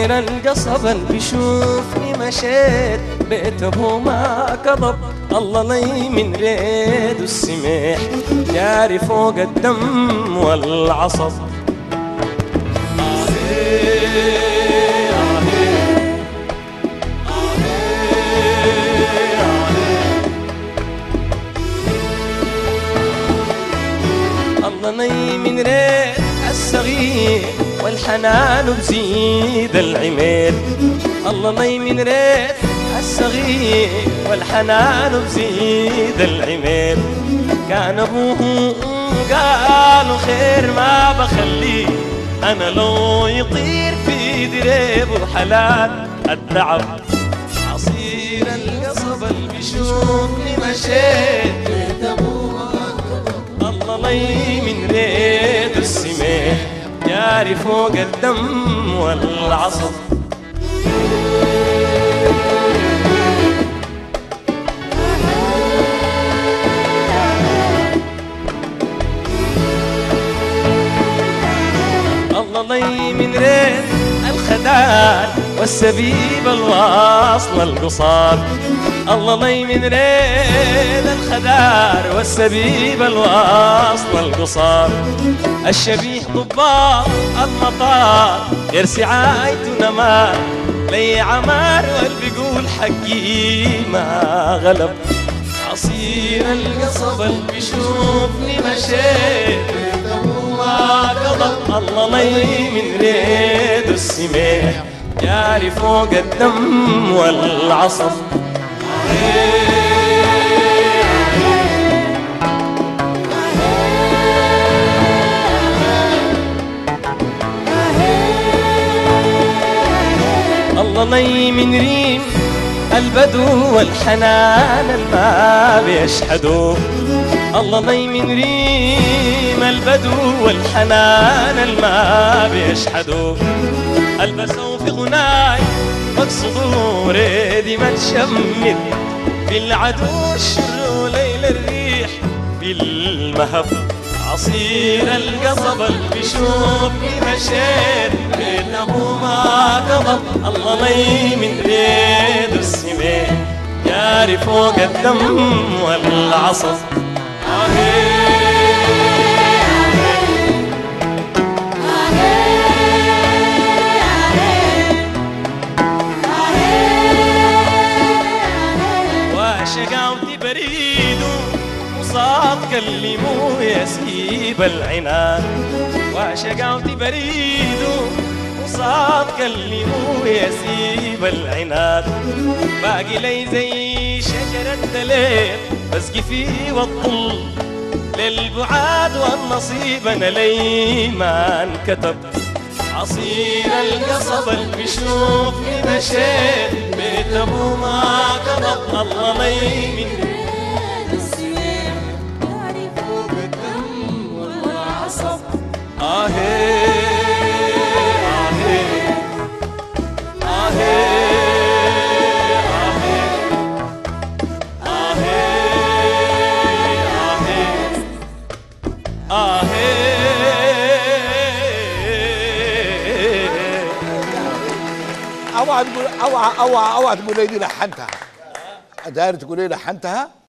عصير القصب اللي بيشوفني مشيت بيت ابوه ما كذب. الله لي من ريد السميح جاري فوق الدم والعصب. الله لي من ريد الصغير والحنان بزيد العميل. الله لي من ريت الصغير والحنان بزيد العميل. كان ابوه قالوا خير ما بخليه انا لو يطير في دريبه حلال التعب. عصير القصب اللي بيشوفني مشيت بيت ابوه. الله لي من ريت السميح جاري فوق الدم والعصب. الله لي من ريت الخدار والسبيب الواصل القصار. الله لي من ريت الخدار والسبيب الواصل القصار. الشبيه ضباط المطار يرسي عايته نمار لي عمار واللي بيقول حقي ما غلب. عصير القصب اللي بيشوفني مشيت ما قضب. الله لي من ريد السميح جاري فوق الدم والعصب. الله لي من ريم البدو والحنان الما بيشحدوه. الله لي من ريم البدو والحنان الما بيشحدوه. البسوا في غناي مقصدوا ريدي ما تشمت في العدو الشر ليل الريح بالمهب. عصير القصب اللي بيشوفني مشيت بين ابوه ما قضب. الله لي من ريد السميح جاري فوق الدم والعصب. وشقاوتي بريده وصاد كلموه يسيب العناد. وشقاوتي بريده وصاد كلموه يسيب العناد. باقي لي زي شجرة دليل بسقي فيه والطل للبعاد والنصيب انا لي ما انكتب. عصير القصب اللي بيشوفني مشيت بيت ابوه ما كذب. الله لي من ريد السميح جاري فوق الدم والعصب. اوعى تقول اوعى تقول لي دي لحنتها. داير تقول لي لحنتها.